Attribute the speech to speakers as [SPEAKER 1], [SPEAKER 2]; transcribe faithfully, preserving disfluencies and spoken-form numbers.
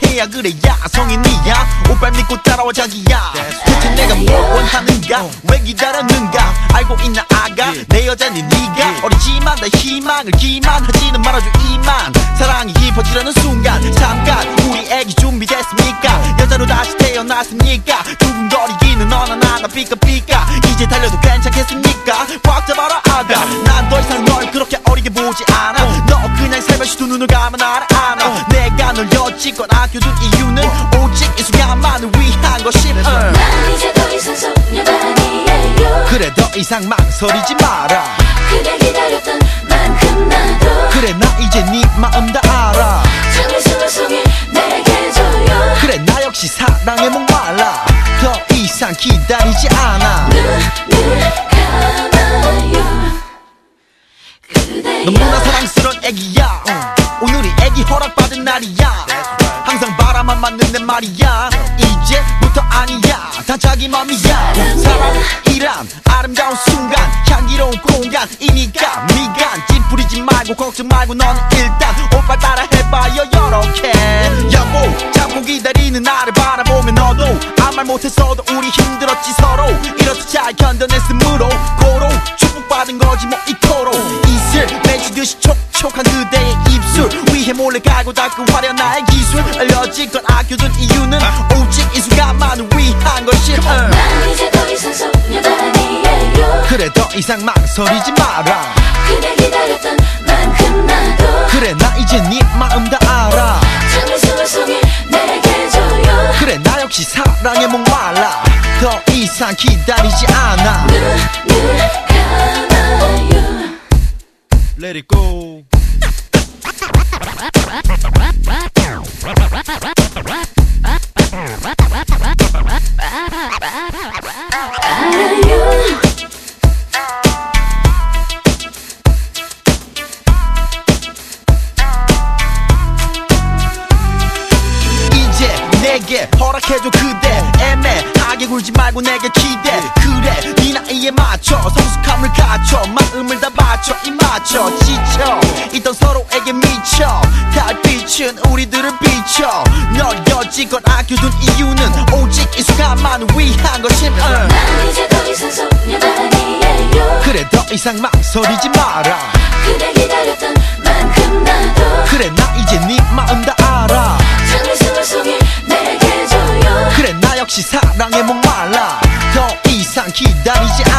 [SPEAKER 1] 성인이야. 그래야 성인이야. 오빠 믿고 따라와 자기야. 대체 내가 뭘 원하는가, 왜 기다렸는가 알고 있나 아가. 내 여자니 네가 어리지만 나 희망을 기만하지는 말아줘 이만. 사랑이 깊어지려는 순간 잠깐 우리 애기 준비됐습니까? 여자로 다시 태어났습니까? 두근거리기는 너나 나나 삐까삐까. 이제 달려도 괜찮겠습니까? 꽉 잡아라 아가. 난 더 이상 널 그렇게 어리게 보지 않아. 너 그냥 살며시 두 눈을 감아 나를 안아. 내가 널 여지껏 아껴둔 이유는 오직 이 순간만을 위한 것임.
[SPEAKER 2] 난 이제 더 이상 소녀가 아니에요.
[SPEAKER 1] 그래 더 이상 망설이지 마라.
[SPEAKER 2] 그대 기다렸던 만큼 나도
[SPEAKER 1] 그래 나 이제 네 마음 다 알아.
[SPEAKER 2] 잠을 숨을 속에 내게 줘요.
[SPEAKER 1] 그래 나 역시 사랑에 목말라. 더 이상 기다리지 않아.
[SPEAKER 2] 눈을 감아요. 그대여
[SPEAKER 1] 너무나 사랑스러운 애기야. 오늘이 애기 허락받은 날이야. 항상 바라만 맞는데 말이야. 이제부터 아니야. 다 자기 맘이야. 사랑이란 아름다운 순간, 향기로운 공간이니까 미간 찌푸리지 말고 걱정 말고 너는 일단 오빠 따라 해봐요 요렇게. 여보 참고 기다리는 나를 바라보면 너도 아무 말 못했어도 우리 힘들었지 서로. 이렇게 잘 견뎌냈으므로 고로 축복받은 거지 뭐 이토록. 이슬 맺히듯이 촉촉한 그대의 입술 위에 몰래 갈고 닦고 화려한 나의 기술. 알려지껏 아껴둔 이유는 오직 이 순간만을 위한 것임.
[SPEAKER 2] 난 이제 더 이상 소녀가 아니에요.
[SPEAKER 1] 그래 더 이상 망설이지 마라.
[SPEAKER 2] 그대 기다렸던 만큼 나도
[SPEAKER 1] 그래 나 이제 네 마음 다 알아.
[SPEAKER 2] 잠을 숨을 속에 내게 줘요.
[SPEAKER 1] 그래 나 역시 사랑에 목말라. 더 이상 기다리지 않아.
[SPEAKER 2] 눈을 감아요.
[SPEAKER 1] Let it go.
[SPEAKER 2] 알아요.
[SPEAKER 1] 이제 내게 허락해줘 그대. 애매하게 굴지 말고 내게 기대. 그래 네 나이에 맞춰 성숙함을 갖춰 마음을 다 바쳐 이 맞춰 지쳐 있던 서로에게 미쳐 달빛은 우리들을 비춰. 널 여지껏 아껴둔 이유는 오직 이 순간만을 위한 것임.
[SPEAKER 2] 난 이제 더 이상 소녀가 아니에요.
[SPEAKER 1] 그래 더 이상 망설이지 마라.
[SPEAKER 2] 그대 기다렸던 만큼 나도
[SPEAKER 1] 그래 나 이제 네 마음 다 알아.
[SPEAKER 2] 잠을 숨을 속에 내게 줘요.
[SPEAKER 1] 그래 나 역시 사랑에 목말라. 더 이상 기다리지 않아.